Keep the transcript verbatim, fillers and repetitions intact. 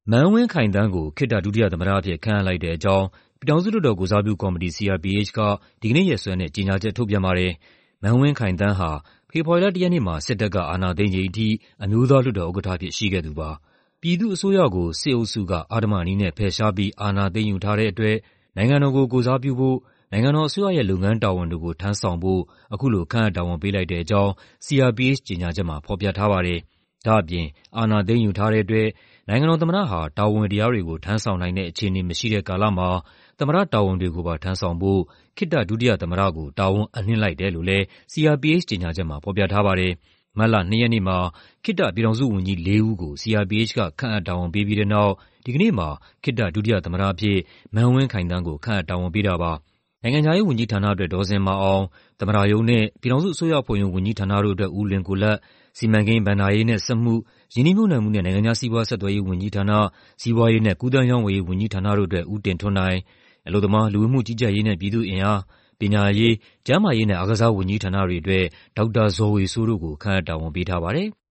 မန်းဝင်းခိုင်သန်းကိုခေတ္တဒုတိယသမ္မတအဖြစ်ခန့်အပ်လိုက်တဲ့အကြောင်း ပြည်ထောင်စုလွှတ်တော်ကိုယ်စားပြုကော်မတီ (C R P H) ကဒီကနေ့ရက်စွဲနဲ့ကြေညာချက်ထုတ်ပြန်ပါတယ်။ မန်းဝင်းခိုင်သန်းဟာ ဖေဖော်ဝါရီလ တစ်ရက်နေ့မှာ စစ်တပ်ကအာဏာသိမ်းချိန်အထိ အမျိုးသားလွှတ်တော်ဥက္ကဋ္ဌအဖြစ်ရှိခဲ့သူပါ။ ပြည်သူ့အစိုးရကို စစ်အုပ်စုက အဓမ္မနည်းနဲ့ဖယ်ရှားပြီး အာဏာသိမ်းယူထားတဲ့အတွက် နိုင်ငံတော်ကို ကိုယ်စားပြုဖို့၊ နိုင်ငံတော်အစိုးရရဲ့လုပ်ငန်းတာဝန်တွေကို ထမ်းဆောင်ဖို့ အခုလို ခန့်အပ်တာဝန်ပေးလိုက်တဲ့အကြောင်း C R P H ကြေညာချက်မှာ ဖော်ပြထားပါတယ်။ ဒါ့အပြင် အာဏာသိမ်းယူထားတဲ့အတွက် နိုင်ငံတော်သမ္မတဟာ တာဝန်တရားတွေကို ထမ်းဆောင်နိုင်တဲ့အခြေအနေမရှိတဲ့ကာလမှာ သမ္မတတာဝန်တွေကိုပါ ထမ်းဆောင်ဖို့ ခေတ္တဒုတိယသမ္မတကို တာဝန်အပ်နှင်းလိုက်တယ်လို့လည်း C R P H ကြေညာချက်မှာ ဖော်ပြထားပါတယ်။ မတ်လ ၂ ရက်နေ့မှာ ခေတ္တပြည်ထောင်စုဝန်ကြီး လေးဦးကို C R P H က ခန့်အပ်တာဝန်ပေးပြီးတဲ့နောက် ဒီကနေ့မှာ ခေတ္တဒုတိယသမ္မတအဖြစ် မန်းဝင်းခိုင်သန်းကို ခန့်အပ်တာဝန်ပေးတာပါ။ နိုင်ငံခြားရေးဝန်ကြီးဌာနအတွက် ဒေါ်ဇင်မာအောင်၊ သမ္မတရုံးနဲ့ ပြည်ထောင်စုအစိုးရအဖွဲ့ရုံးဝန်ကြီးဌာနတို့အတွက် ဦးလွင်ကိုလတ်၊ စီမံကိန်း၊ ဘဏ္ဍာရေးနဲ့စက်မှု၊ ရင်းနှီးမြှုပ်နှံမှုနဲ့ နိုင်ငံခြားစီးပွားဆက်သွယ်ရေးဝန်ကြီးဌာန၊ စီးပွားရေးနဲ့ ကူးသန်းရောင်းဝယ်ရေးဝန်ကြီးဌာနတို့အတွက် ဦးတင်ထွန်းနိုင်၊ အလုပ်သမား၊ လူဝင်မှုကြီးကြပ်ရေးနဲ့ ပြည်သူ့အင်အား၊ ပညာရေး၊ ကျန်းမာရေးနဲ့ အားကစားဝန်ကြီးဌာနတွေအတွက် ဒေါက်တာဇော်ဝေစိုးတို့ကို ခန့်အပ်တာဝန်ပေးထားပါတယ်။